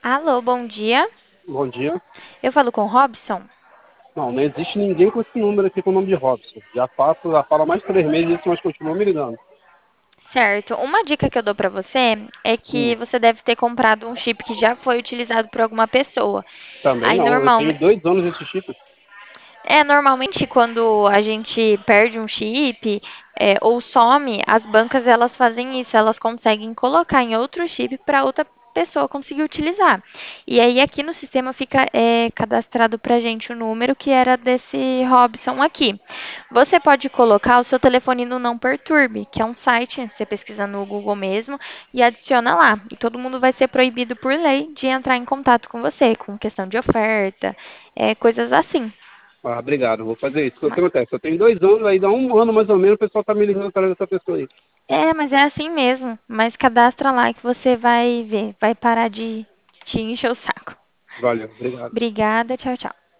Alô, bom dia. Bom dia. Eu falo com o Robson? Não, não existe ninguém com esse número aqui com o nome de Robson. Já falo há mais de 3 meses isso, mas continua me ligando. Certo. Uma dica que eu dou pra você é que Hum, você deve ter comprado um chip que já foi utilizado por alguma pessoa. também Aí não, eu tenho 2 anos desse chip. normalmente quando a gente perde um chip ou some, as bancas elas fazem isso, elas conseguem colocar em outro chip para outra pessoa conseguir utilizar. E aí aqui no sistema fica cadastrado para gente o número que era desse Robson aqui. Você pode colocar o seu telefone no Não Perturbe, que é um site, você pesquisa no Google mesmo e adiciona lá. E todo mundo vai ser proibido por lei de entrar em contato com você, com questão de oferta, coisas assim. Ah, obrigado, vou fazer isso. O que acontece? Eu tenho 2 anos, aí dá um ano mais ou menos, o pessoal tá me ligando atrás dessa pessoa aí. Mas é assim mesmo. Mas cadastra lá que você vai ver. Vai parar de te encher o saco. Valeu, obrigado. Obrigada, tchau, tchau.